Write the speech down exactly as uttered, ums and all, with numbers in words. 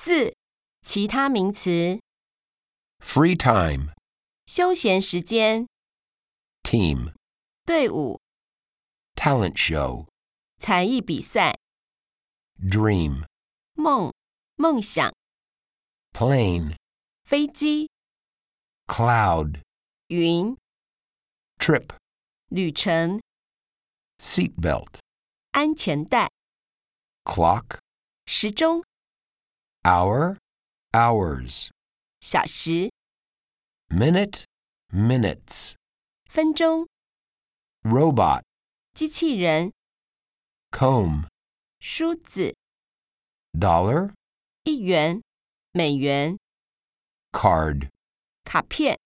四、其他名词 free time, 休闲时间 team, 队伍 talent show, 才艺比赛 dream, 梦梦想 plane, 飞机 cloud, 云 trip, 旅程 seatbelt, 安全带 clock, 时钟 hour, hours, 小时 minute, minutes, 分钟 robot, 机器人 comb, 梳子 dollar, 一元美元 card. 卡片